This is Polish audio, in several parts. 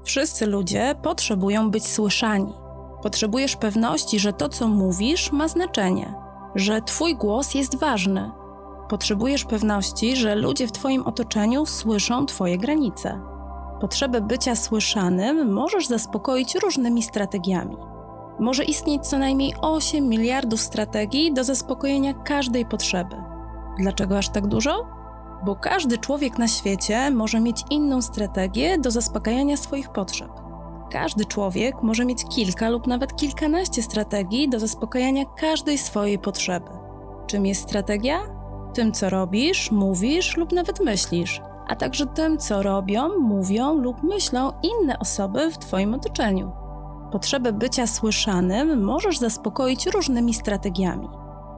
Wszyscy ludzie potrzebują być słyszani. Potrzebujesz pewności, że to, co mówisz, ma znaczenie, że twój głos jest ważny. Potrzebujesz pewności, że ludzie w twoim otoczeniu słyszą twoje granice. Potrzebę bycia słyszanym możesz zaspokoić różnymi strategiami. Może istnieć co najmniej 8 miliardów strategii do zaspokojenia każdej potrzeby. Dlaczego aż tak dużo? Bo każdy człowiek na świecie może mieć inną strategię do zaspokajania swoich potrzeb. Każdy człowiek może mieć kilka lub nawet kilkanaście strategii do zaspokajania każdej swojej potrzeby. Czym jest strategia? Tym, co robisz, mówisz lub nawet myślisz, a także tym, co robią, mówią lub myślą inne osoby w twoim otoczeniu. Potrzebę bycia słyszanym możesz zaspokoić różnymi strategiami.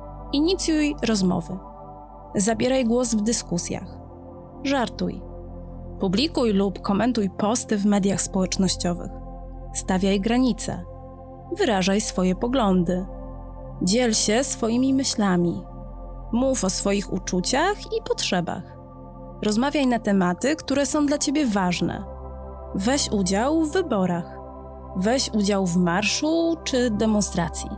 Inicjuj rozmowy. Zabieraj głos w dyskusjach. Żartuj. Publikuj lub komentuj posty w mediach społecznościowych. Stawiaj granice. Wyrażaj swoje poglądy. Dziel się swoimi myślami. Mów o swoich uczuciach i potrzebach. Rozmawiaj na tematy, które są dla ciebie ważne. Weź udział w wyborach. Weź udział w marszu czy demonstracji.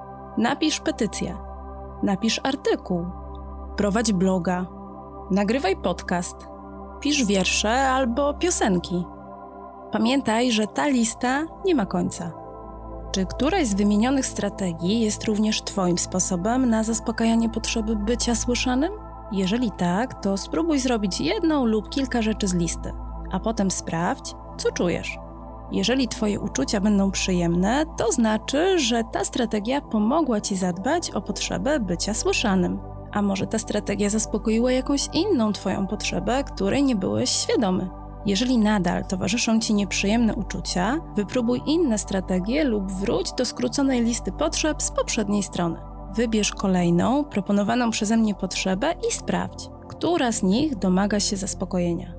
Napisz petycję. Napisz artykuł. Prowadź bloga. Nagrywaj podcast. Pisz wiersze albo piosenki. Pamiętaj, że ta lista nie ma końca. Czy któraś z wymienionych strategii jest również twoim sposobem na zaspokajanie potrzeby bycia słyszanym? Jeżeli tak, to spróbuj zrobić jedną lub kilka rzeczy z listy, a potem sprawdź, co czujesz. Jeżeli twoje uczucia będą przyjemne, to znaczy, że ta strategia pomogła ci zadbać o potrzebę bycia słyszanym. A może ta strategia zaspokoiła jakąś inną twoją potrzebę, której nie byłeś świadomy. Jeżeli nadal towarzyszą ci nieprzyjemne uczucia, wypróbuj inne strategie lub wróć do skróconej listy potrzeb z poprzedniej strony. Wybierz kolejną, proponowaną przeze mnie potrzebę i sprawdź, która z nich domaga się zaspokojenia.